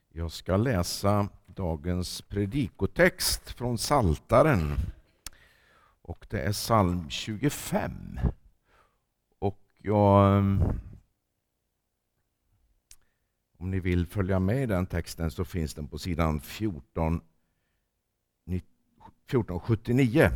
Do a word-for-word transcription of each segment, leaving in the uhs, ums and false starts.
Jag ska läsa dagens predikotext från Psaltaren. Och det är psalm tjugofem. Och jag, om ni vill följa med i den texten så finns den på sidan fjorton sjuttionio.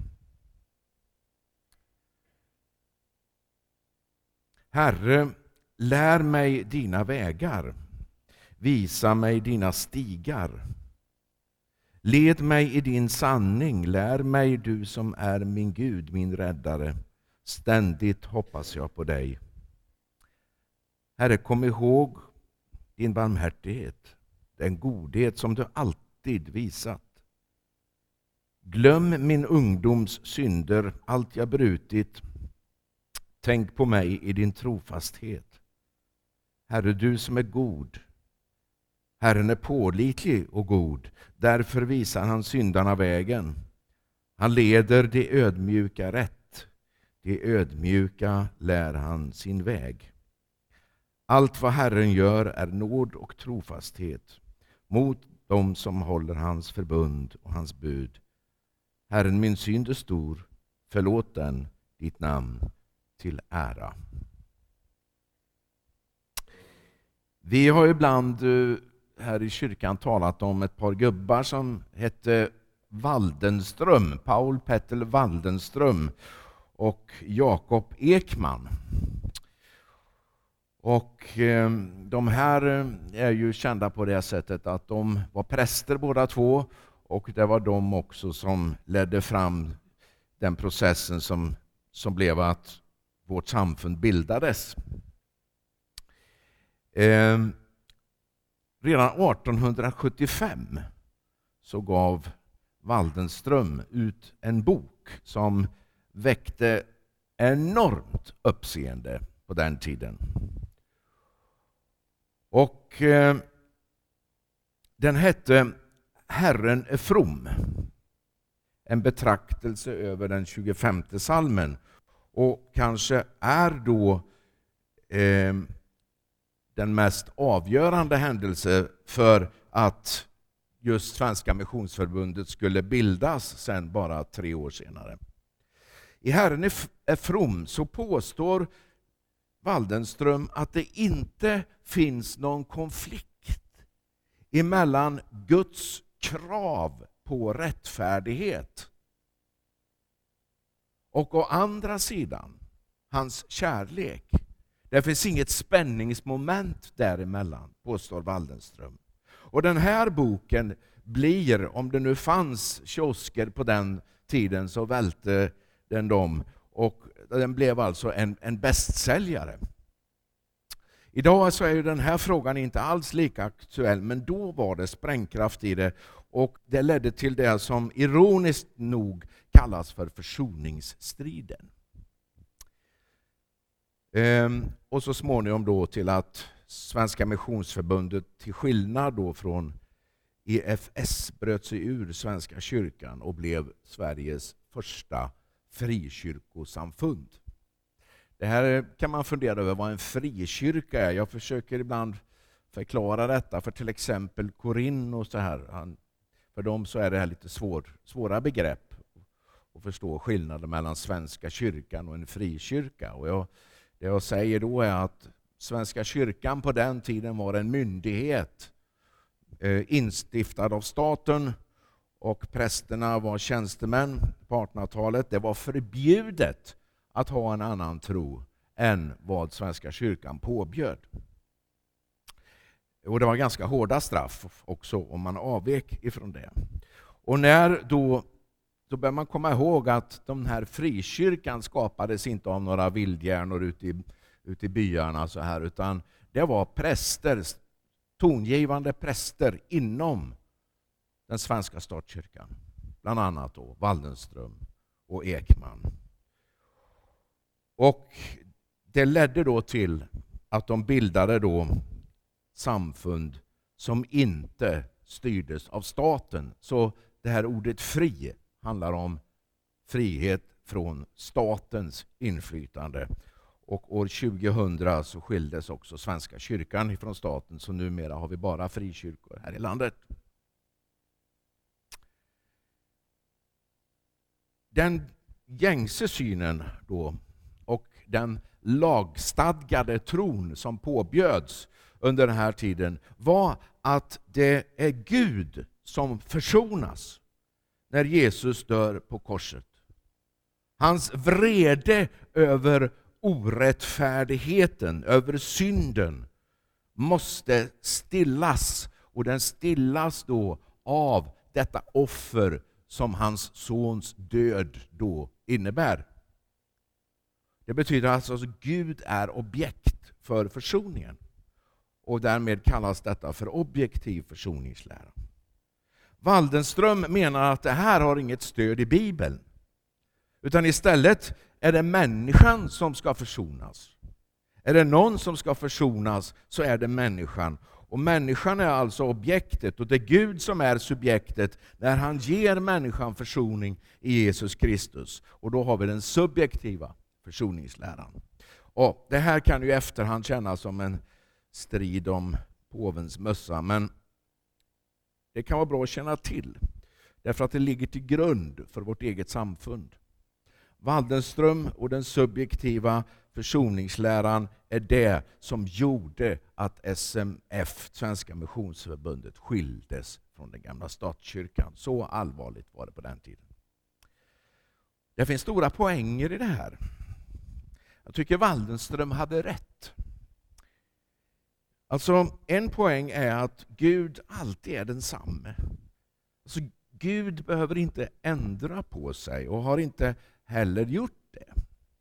Herre, lär mig dina vägar. Visa mig dina stigar. Led mig i din sanning. Lär mig, du som är min Gud, min räddare. Ständigt hoppas jag på dig. Herre, kom ihåg din barmhärtighet, den godhet som du alltid visat. Glöm min ungdoms synder, allt jag brutit. Tänk på mig i din trofasthet. Herre, du som är god. Herren är pålitlig och god, därför visar han syndarna vägen. Han leder de ödmjuka rätt, de ödmjuka lär han sin väg. Allt vad Herren gör är nåd och trofasthet mot dem som håller hans förbund och hans bud. Herren, min synd är stor, förlåt den, ditt namn till ära. Vi har ibland här i kyrkan talat om ett par gubbar som hette Waldenström, Paul Petter Waldenström och Jakob Ekman. Och eh, de här är ju kända på det sättet att de var präster båda två, och det var de också som ledde fram den processen som, som blev att vårt samfund bildades. Eh, redan arton sjuttiofem så gav Waldenström ut en bok som väckte enormt uppseende på den tiden. Och eh, den hette Herren är from. En betraktelse över den tjugofemte psalmen. Och kanske är då eh, den mest avgörande händelse för att just Svenska Missionsförbundet skulle bildas sen bara tre år senare. I Herren är from så påstår Waldenström att det inte finns någon konflikt emellan Guds krav på rättfärdighet och å andra sidan hans kärlek. Det finns inget spänningsmoment däremellan, påstår Waldenström. Och den här boken blir, om det nu fanns kiosker på den tiden så välte den dem, och den blev alltså en, en bästsäljare. Idag så är ju den här frågan inte alls lika aktuell, men då var det sprängkraft i det, och det ledde till det som ironiskt nog kallas för försoningsstriden. Ehm, och så småningom då till att Svenska Missionsförbundet till skillnad då från E F S bröt sig ur Svenska kyrkan och blev Sveriges första frikyrkosamfund. Det här kan man fundera över vad en frikyrka är. Jag försöker ibland förklara detta för till exempel Korin och så här. För dem så är det här lite svår, svåra begrepp att förstå skillnaden mellan Svenska kyrkan och en frikyrka. Och jag, det jag säger då är att Svenska kyrkan på den tiden var en myndighet eh, instiftad av staten, och prästerna var tjänstemän på artonhundratalet. Det var förbjudet att ha en annan tro än vad Svenska kyrkan påbjöd. Och det var ganska hårda straff också om man avvek ifrån det. Och när då, då bör man komma ihåg att de här frikyrkan skapades inte av några vildhjärnor ute i, ute i byarna så här, utan det var präster, tongivande präster inom den svenska statskyrkan. Bland annat då Waldenström och Ekman. Och det ledde då till att de bildade då samfund som inte styrdes av staten. Så det här ordet fri handlar om frihet från statens inflytande. Och år tjugohundra så skildes också Svenska kyrkan ifrån staten, så numera har vi bara frikyrkor här i landet. Den gängse synen då och den lagstadgade tron som påbjöds under den här tiden var att det är Gud som försonas när Jesus dör på korset. Hans vrede över orättfärdigheten, över synden måste stillas, och den stillas då av detta offer som hans sons död då innebär. Det betyder alltså att Gud är objekt för försoningen, och därmed kallas detta för objektiv försoningslära. Waldenström menar att det här har inget stöd i Bibeln, utan istället är det människan som ska försonas. Är det någon som ska försonas så är det människan. Och människan är alltså objektet, och det är Gud som är subjektet när han ger människan försoning i Jesus Kristus. Och då har vi den subjektiva försoningsläran. Och det här kan ju i efterhand kännas som en strid om påvens mössa, men det kan vara bra att känna till, därför att det ligger till grund för vårt eget samfund. Waldenström och den subjektiva försoningsläran är det som gjorde att S M F, Svenska missionsförbundet, skildes från den gamla statskyrkan. Så allvarligt var det på den tiden. Det finns stora poänger i det här. Jag tycker Waldenström hade rätt. Alltså, en poäng är att Gud alltid är densamme. Alltså, Gud behöver inte ändra på sig och har inte heller gjort det.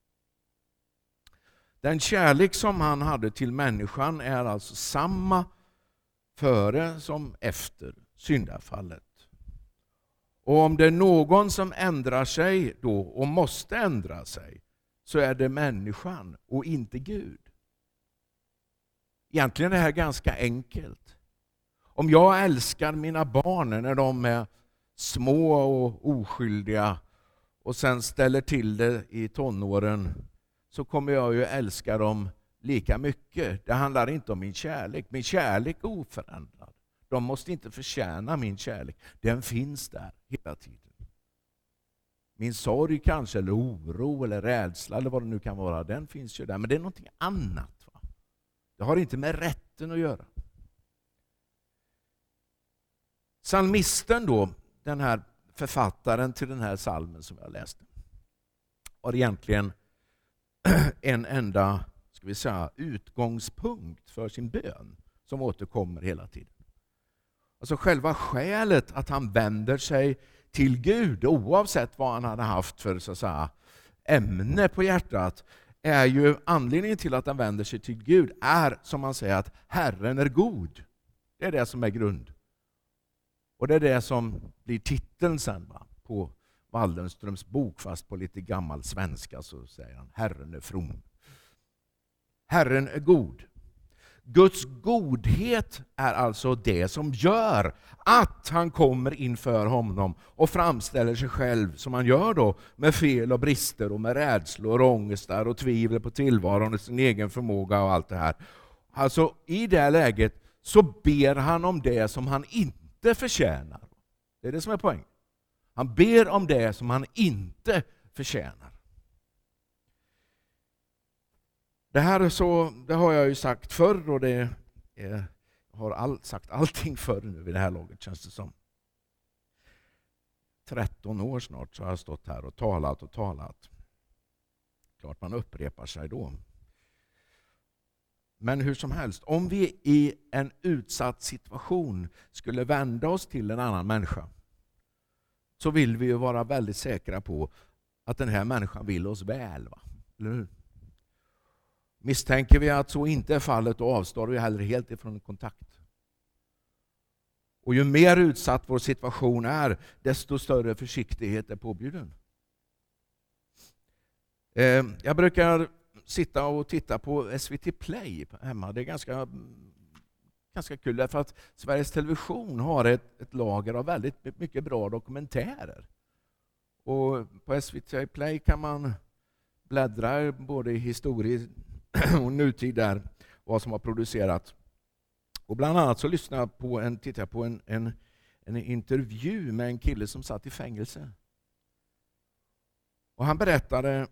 Den kärlek som han hade till människan är alltså samma före som efter syndafallet. Och om det är någon som ändrar sig då och måste ändra sig, så är det människan och inte Gud. Egentligen är det här ganska enkelt. Om jag älskar mina barn när de är små och oskyldiga och sen ställer till det i tonåren, så kommer jag ju älska dem lika mycket. Det handlar inte om min kärlek. Min kärlek är oförändrad. De måste inte förtjäna min kärlek. Den finns där hela tiden. Min sorg kanske, eller oro, eller rädsla, eller vad det nu kan vara, den finns ju där. Men det är någonting annat. Va? Det har inte med rätten att göra. Psalmisten då, den här författaren till den här psalmen som jag läste, har egentligen en enda, ska vi säga, utgångspunkt för sin bön som återkommer hela tiden. Alltså själva skälet att han vänder sig till Gud, oavsett vad han hade haft för, så att säga, ämne på hjärtat, är ju anledningen till att han vänder sig till Gud är, som man säger, att Herren är god. Det är det som är grund. Och det är det som blir titeln sen, va, på Waldenströms bok, fast på lite gammal svenska så säger han: Herren är from. Herren är god. Guds godhet är alltså det som gör att han kommer inför honom och framställer sig själv som han gör då, med fel och brister och med rädslor och ångestar och tvivel på tillvaron och sin egen förmåga och allt det här. Alltså i det här läget så ber han om det som han inte förtjänar. Det är det som är poängen. Han ber om det som han inte förtjänar. Det här är så, det har jag ju sagt förr, och det är, jag har all, sagt allting förr nu vid det här laget, känns det som. tretton år snart så har jag stått här och talat och talat. Klart man upprepar sig då. Men hur som helst, om vi i en utsatt situation skulle vända oss till en annan människa, så vill vi ju vara väldigt säkra på att den här människan vill oss väl, va? Eller hur? Misstänker vi att så inte är fallet, då avstår vi heller helt ifrån kontakt. Och ju mer utsatt vår situation är, desto större försiktighet är påbjuden. Eh, jag brukar sitta och titta på S V T Play hemma. Det är ganska, ganska kul, därför att Sveriges Television har ett, ett lager av väldigt mycket bra dokumentärer. Och på S V T Play kan man bläddra både i historia och nutid där, vad som har producerat. Och bland annat så lyssnade jag på en, tittade på en, en, en intervju med en kille som satt i fängelse. Och han berättade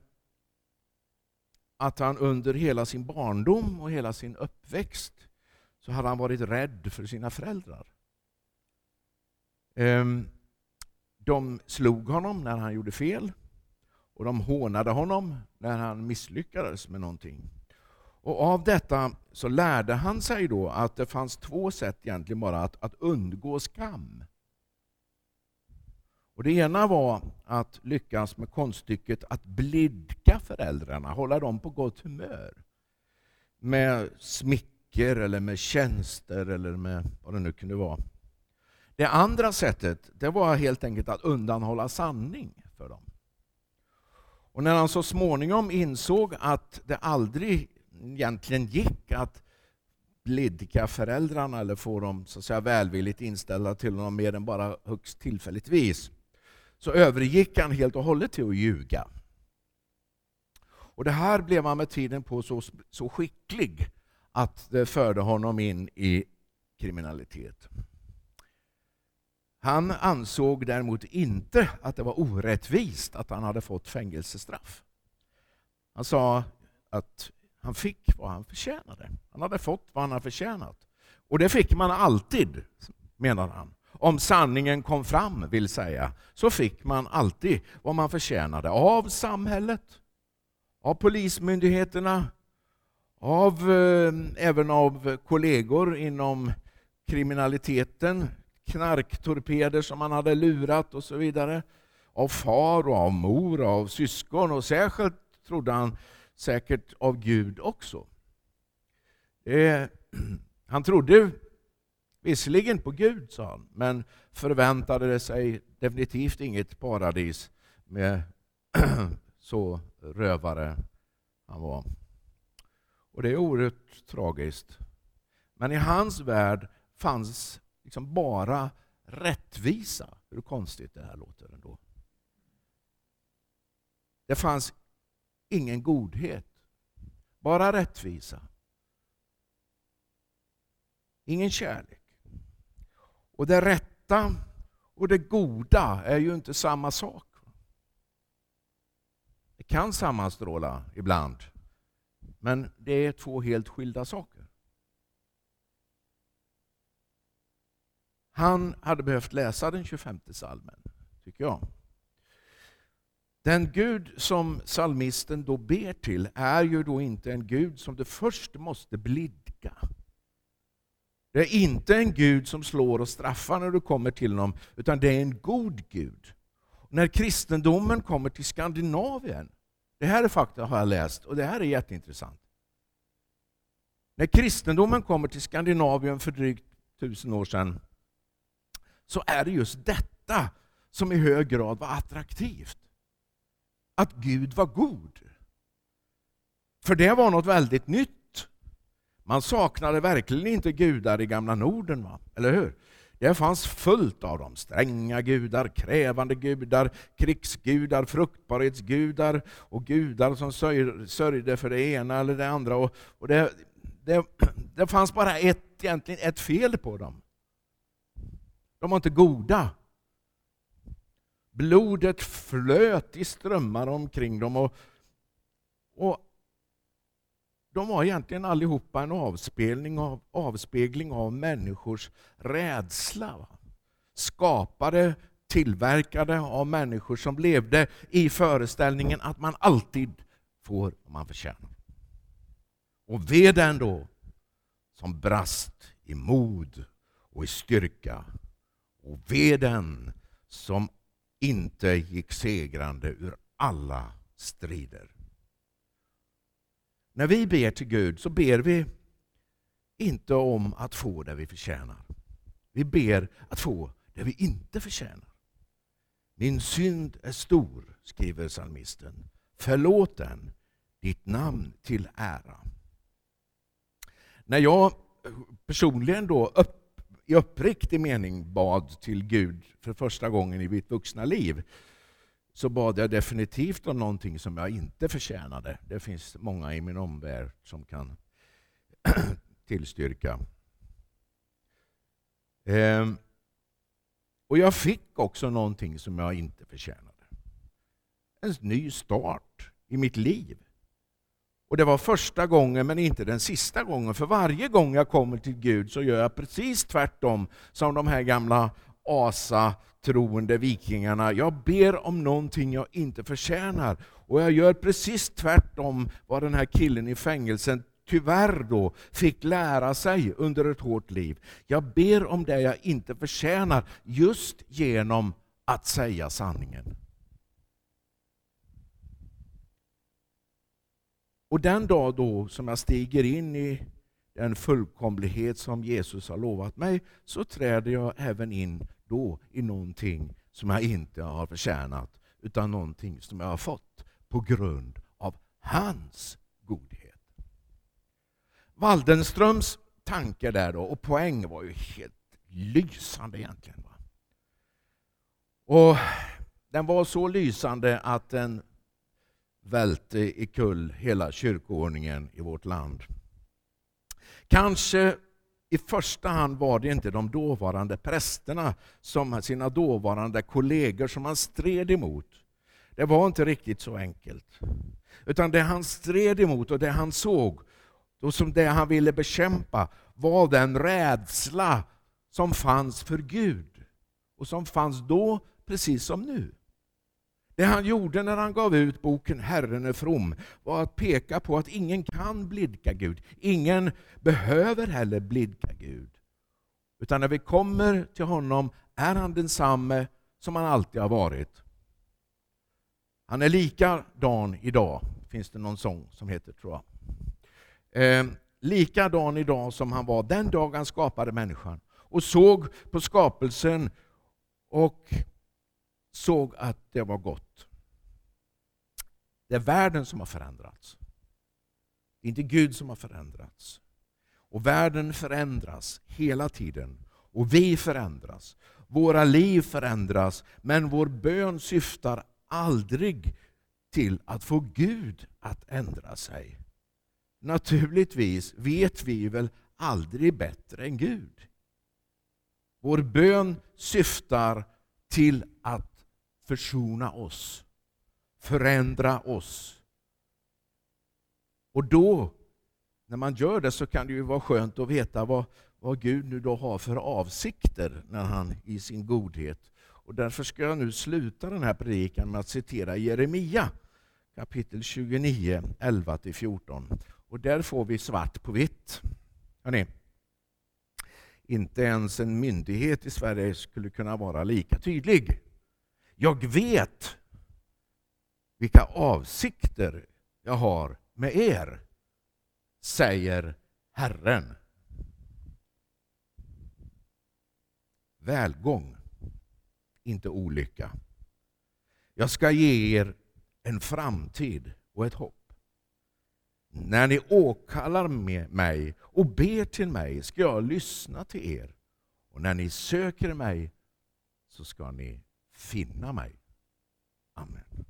att han under hela sin barndom och hela sin uppväxt så hade han varit rädd för sina föräldrar. De slog honom när han gjorde fel och de hånade honom när han misslyckades med någonting. Och av detta så lärde han sig då att det fanns två sätt egentligen bara att, att undgå skam. Och det ena var att lyckas med konststycket att blidka föräldrarna, hålla dem på gott humör. Med smicker eller med tjänster eller med vad det nu kunde vara. Det andra sättet, det var helt enkelt att undanhålla sanning för dem. Och när han så småningom insåg att det aldrig egentligen gick att blidka föräldrarna eller få dem så att säga välvilligt inställda till honom mer än bara högst tillfälligtvis, så övergick han helt och hållet till att ljuga. Och det här blev han med tiden på så, så skicklig att det förde honom in i kriminalitet. Han ansåg däremot inte att det var orättvist att han hade fått fängelsestraff. Han sa att han fick vad han förtjänade. Han hade fått vad han hade förtjänat. Och det fick man alltid, menar han. Om sanningen kom fram, vill säga, så fick man alltid vad man förtjänade av samhället, av polismyndigheterna, av eh, även av kollegor inom kriminaliteten, knarktorpeder som man hade lurat och så vidare, av far och av mor och av syskon, och särskilt trodde han säkert av Gud också. Eh, han trodde visserligen på Gud, sa han, men förväntade sig definitivt inget paradis med så rövare han var. Och det är oerhört tragiskt. Men i hans värld fanns liksom bara rättvisa. Hur konstigt det här låter ändå. Det fanns ingen godhet. Bara rättvisa. Ingen kärlek. Och det rätta och det goda är ju inte samma sak. Det kan sammanstråla ibland. Men det är två helt skilda saker. Han hade behövt läsa den tjugofemte psalmen, tycker jag. Den Gud som psalmisten då ber till är ju då inte en Gud som du först måste blidka. Det är inte en Gud som slår och straffar när du kommer till honom, utan det är en god Gud. Och när kristendomen kommer till Skandinavien, det här är fakta har jag läst och det här är jätteintressant. När kristendomen kommer till Skandinavien för drygt tusen år sedan, så är det just detta som i hög grad var attraktivt. Att Gud var god. För det var något väldigt nytt. Man saknade verkligen inte gudar i gamla Norden, va? Eller hur? Det fanns fullt av dem. Stränga gudar, krävande gudar, krigsgudar, fruktbarhetsgudar och gudar som sörjde för det ena eller det andra. Och, och det, det, det fanns bara ett, egentligen ett fel på dem. De var inte goda. Blodet flöt i strömmar omkring dem och, och de var egentligen allihopa en avspegling av, avspegling av människors rädsla. Skapade, tillverkade av människor som levde i föreställningen att man alltid får vad man förtjänar. Och ve den då som brast i mod och i styrka. Och ve den som inte gick segrande ur alla strider. När vi ber till Gud så ber vi inte om att få det vi förtjänar. Vi ber att få det vi inte förtjänar. Min synd är stor, skriver psalmisten. Förlåt den, ditt namn till ära. När jag personligen då upp, i uppriktig mening bad till Gud för första gången i mitt vuxna liv, så bad jag definitivt om någonting som jag inte förtjänade. Det finns många i min omvärld som kan tillstyrka. Ehm, och jag fick också någonting som jag inte förtjänade. En ny start i mitt liv. Och det var första gången men inte den sista gången. För varje gång jag kommer till Gud så gör jag precis tvärtom som de här gamla asa-troende vikingarna. Jag ber om någonting jag inte förtjänar. Och jag gör precis tvärtom vad den här killen i fängelsen tyvärr då fick lära sig under ett hårt liv. Jag ber om det jag inte förtjänar just genom att säga sanningen. Och den dag då som jag stiger in i den fullkomlighet som Jesus har lovat mig, så träder jag även in då i någonting som jag inte har förtjänat, utan någonting som jag har fått på grund av hans godhet. Waldenströms tanke där då, och poäng var ju helt lysande egentligen. Va? Och den var så lysande att den välte i kull hela kyrkoordningen i vårt land. Kanske i första hand var det inte de dåvarande prästerna som sina dåvarande kollegor som han stred emot. Det var inte riktigt så enkelt. Utan det han stred emot och det han såg, och som det han ville bekämpa, var den rädsla som fanns för Gud. Och som fanns då precis som nu. Det han gjorde när han gav ut boken Herren är from var att peka på att ingen kan blidka Gud. Ingen behöver heller blidka Gud. Utan när vi kommer till honom är han densamme som han alltid har varit. Han är likadan idag. Finns det någon sång som heter, tror jag. Eh, likadan idag som han var den dag han skapade människan. Och såg på skapelsen och såg att det var gott. Det är världen som har förändrats. Det är inte Gud som har förändrats. Och världen förändras hela tiden. Och vi förändras. Våra liv förändras. Men vår bön syftar aldrig till att få Gud att ändra sig. Naturligtvis vet vi väl aldrig bättre än Gud. Vår bön syftar till att försona oss, förändra oss. Och då, när man gör det, så kan det ju vara skönt att veta vad, vad Gud nu då har för avsikter när han i sin godhet. Och därför ska jag nu sluta den här predikan med att citera Jeremia kapitel tjugonio, elva till fjorton. Och där får vi svart på vitt. Hörrni, inte ens en myndighet i Sverige skulle kunna vara lika tydlig. Jag vet vilka avsikter jag har med er, säger Herren. Välgång, inte olycka. Jag ska ge er en framtid och ett hopp. När ni åkallar med mig och ber till mig ska jag lyssna till er. Och när ni söker mig så ska ni finna mig. Amen.